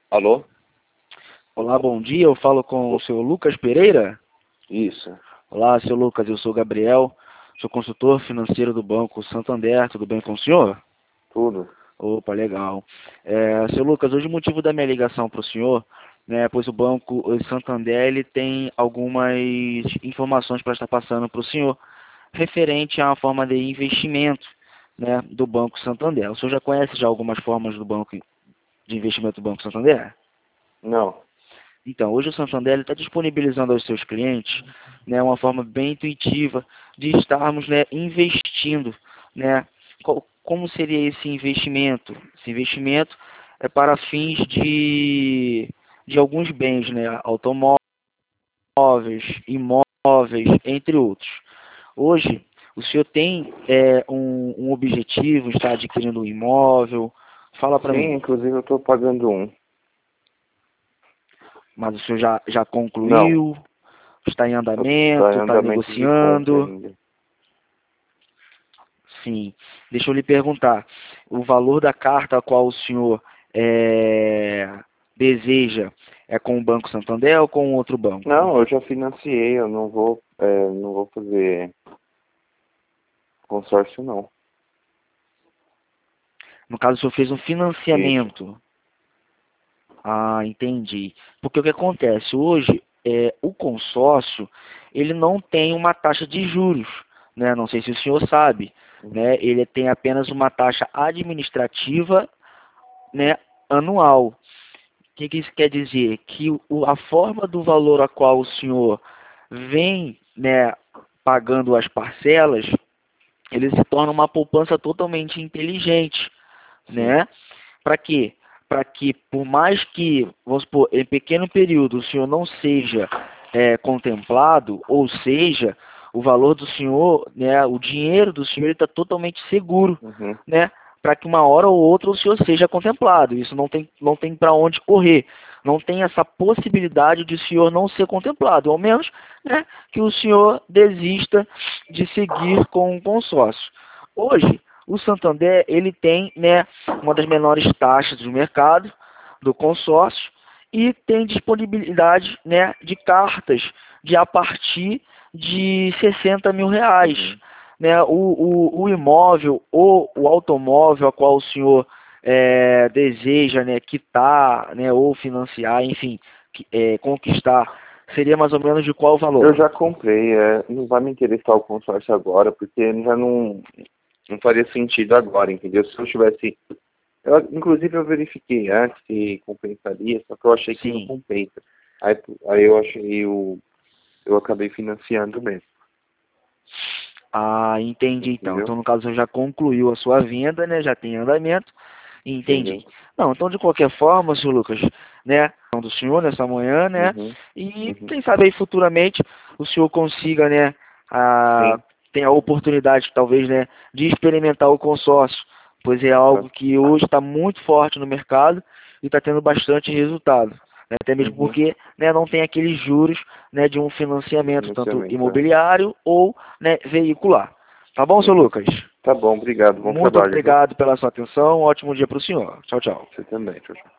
Alô? Olá, bom dia. Eu falo com o senhor Lucas Pereira. Isso, Olá, senhor Lucas. Eu sou Gabriel, sou consultor financeiro do Banco Santander. Tudo bem com o senhor? tudo. Opa, legal. Senhor Lucas, hoje o motivo da minha ligação para o senhor, né, pois o Banco Santander ele tem algumas informações para estar passando para o senhor referente à forma de investimento, né, do Banco Santander. O senhor já conhece já algumas formas do banco de investimento do Banco Santander? Não. Então, hoje o Santander está disponibilizando aos seus clientes, né, uma forma bem intuitiva de estarmos, né, investindo, né? Como seria esse investimento? Esse investimento é para fins de alguns bens, né? Automóveis, imóveis, entre outros. Hoje, o senhor tem um objetivo, está adquirindo um imóvel? Fala para Sim, mim. inclusive eu tô pagando um. Mas o senhor já Não. concluiu? Está em Tá em andamento? Está andamento de compra negociando? ainda. Sim. Deixa eu lhe perguntar. O valor da carta a qual o senhor deseja é com o Banco Santander ou com outro banco? Não, eu já financiei, eu não vou fazer consórcio não. No caso, o senhor fez um Isso. financiamento. Ah, entendi. Porque o que acontece? Hoje, o consórcio, ele não tem uma taxa de juros, né? Não sei se o senhor sabe, né? Ele tem apenas uma taxa administrativa, né, anual. O que isso quer dizer? Que a forma do valor a qual o senhor vem, né, pagando as parcelas, ele se torna uma poupança totalmente inteligente, Sim. né? Para quê? Para que, por mais que, vamos supor, em pequeno período o senhor não seja contemplado, ou seja, o valor do senhor, né, o dinheiro do senhor está totalmente seguro, Uhum. né? Para que uma hora ou outra o senhor seja contemplado. Isso não tem para onde correr. Não tem essa possibilidade de o senhor não ser contemplado, ao menos, né, que o senhor desista de seguir com o consórcio. Hoje, o Santander ele tem, né, uma das menores taxas do mercado, do consórcio, e tem disponibilidade, né, de cartas de a partir de R$ 60.000. Uhum. Né, o imóvel ou o automóvel a qual o senhor deseja, né, quitar, né, ou financiar, enfim, conquistar, seria mais ou menos de qual Eu valor? já comprei, não vai me interessar o consórcio agora, porque já não faria sentido agora, entendeu? Se eu tivesse. Inclusive eu verifiquei antes se compensaria, só que eu achei que não Sim. compensa. Aí eu achei eu acabei financiando mesmo, Ah, entendi então. entendeu? Então, no caso, você já concluiu a sua venda, né? Já tem andamento. Entendeu? Entendi. Não, então, de qualquer forma, senhor Lucas, né? Do senhor nessa manhã, né? Uhum, E uhum. quem sabe aí futuramente o senhor consiga, né? Sim. Tem a oportunidade, talvez, né? De experimentar o consórcio, pois é Aham. algo que hoje está muito forte no mercado e está tendo bastante resultado. Né? Até mesmo Uhum. porque, né, não tem aqueles juros, né, de um financiamento, tanto Financiamento, é. imobiliário ou, né, veicular. Tá bom, senhor Uhum. Lucas? Tá bom, obrigado. Bom Muito trabalho, viu? obrigado pela sua atenção. Um ótimo dia para o senhor. Tchau, tchau. Você também, tchau, tchau.